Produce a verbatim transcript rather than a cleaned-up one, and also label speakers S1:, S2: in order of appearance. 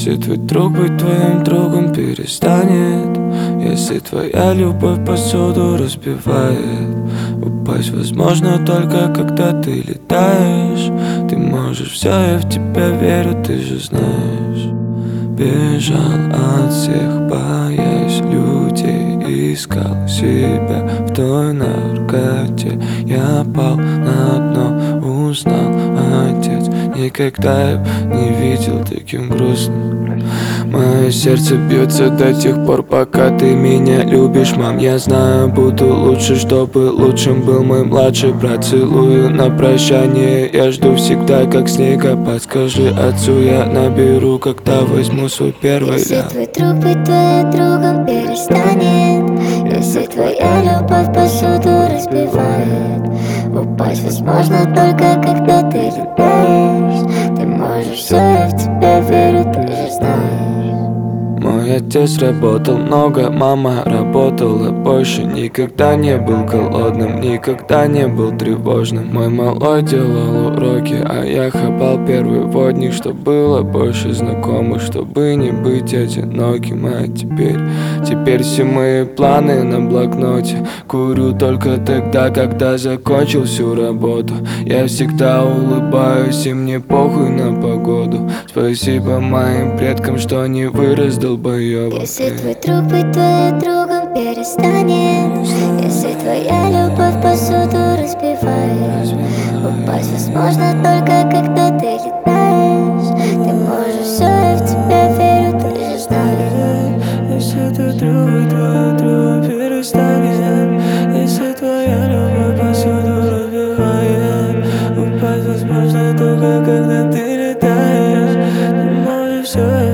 S1: Если твой друг быть твоим другом перестанет, если твоя любовь посуду разбивает, упасть возможно только когда ты летаешь. Ты можешь все, я в тебя верю, ты же знаешь. Бежал от всех, боясь людей, искал себя в той наркоте. Я пал на дно, узнал отец. Никогда я не видел таким грустным. Мое сердце бьется до тех пор, пока ты меня любишь, мам. Я знаю, буду лучше, чтобы лучшим был мой младший брат. Целую на прощание, я жду всегда, как снегопад. Скажи отцу, я наберу, когда возьму свой первый
S2: Если
S1: ляп.
S2: твой друг быть твоим другом перестанет, если твоя любовь посуду разбивает, упасть возможно только когда ты летаешь. Ты можешь все, я в тебя верю, ты же знаешь.
S1: Мой отец работал много, мама работала больше. Никогда не был голодным, никогда не был тревожным. Мой малой делал уроки, а я хапал первый водник. Чтоб было больше знакомых, чтобы не быть одиноким. А теперь, теперь все мои планы на блокноте. Курю только тогда, когда закончил всю работу. Я всегда улыбаюсь, и мне похуй на погоду. Спасибо моим предкам, что не вырос долбоёбом.
S2: Если твой друг быть твоим другом перестанет, если твоя любовь посуду разбивает, упасть возможно только когда ты летаешь. Ты можешь все, я в тебя верю, ты же знаешь.
S1: Если твой друг быть твоим другом перестанет, если твоя любовь посуду разбивает, упасть возможно только когда ты летаешь. Ты можешь все.